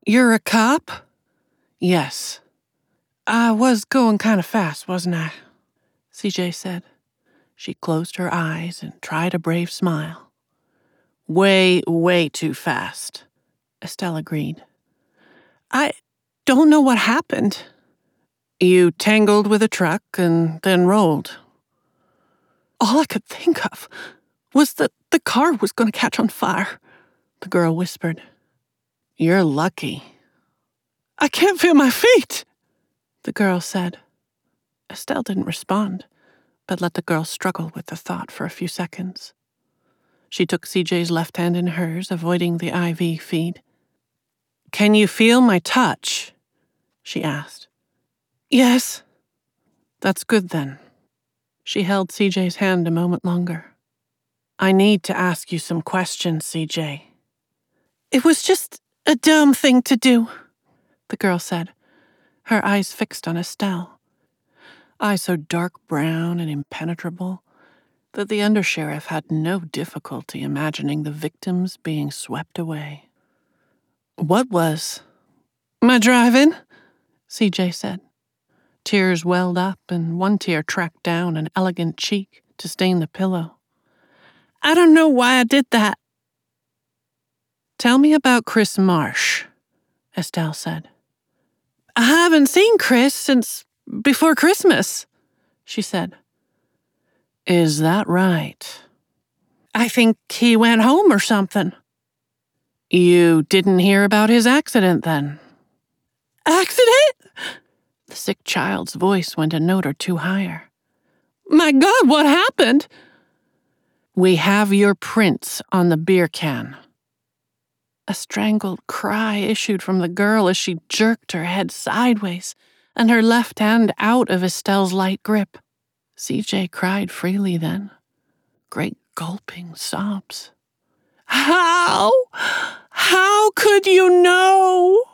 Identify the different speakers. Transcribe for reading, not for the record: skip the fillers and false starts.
Speaker 1: You're a cop? Yes. I was going kind of fast, wasn't I? CJ said. She closed her eyes and tried a brave smile. Way, way too fast, Estelle agreed. I don't know what happened. You tangled with a truck and then rolled. All I could think of was that the car was going to catch on fire, the girl whispered. You're lucky. I can't feel my feet, the girl said. Estelle didn't respond, but let the girl struggle with the thought for a few seconds. She took CJ's left hand in hers, avoiding the IV feed. Can you feel my touch? She asked. Yes. That's good then. She held CJ's hand a moment longer. I need to ask you some questions, CJ. It was just a dumb thing to do, the girl said, her eyes fixed on Estelle. Eyes so dark brown and impenetrable that the undersheriff had no difficulty imagining the victims being swept away. What was? My driving, CJ said. Tears welled up, and one tear tracked down an elegant cheek to stain the pillow. I don't know why I did that. Tell me about Chris Marsh, Estelle said. I haven't seen Chris since before Christmas, she said. Is that right? I think he went home or something. You didn't hear about his accident then? Accident? The sick child's voice went a note or two higher. My God, what happened? We have your prints on the beer can. A strangled cry issued from the girl as she jerked her head sideways and her left hand out of Estelle's light grip. CJ cried freely then. Great gulping sobs. How? How could you know?